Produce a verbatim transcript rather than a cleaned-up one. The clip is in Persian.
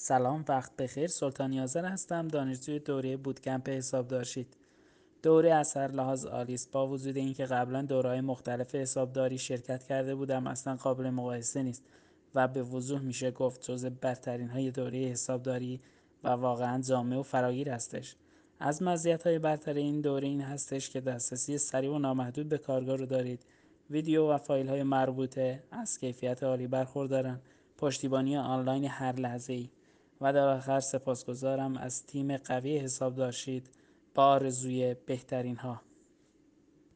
سلام، وقت بخیر. سلطان یاسر هستم، دانشجوی دوره بوتکمپ حسابدارشید. دوره از هر لحاظ عالی است. با وجود اینکه قبلا دوره‌های مختلف حسابداری شرکت کرده بودم، اصلا قابل مقایسه نیست و به وضوح میشه گفت جزو برترین های دوره حسابداری و واقعا جامع و فراگیر هستش. از مزیت‌های برتر این دوره این هستش که دسترسی سریع و نامحدود به کارگاه رو دارید. ویدیو و فایل های مربوطه از کیفیت عالی برخوردارن، پشتیبانی آنلاین هر لحظه‌ای. و در آخر سپاسگزارم از تیم قوی حسابدارشید با آرزوی بهترین ها.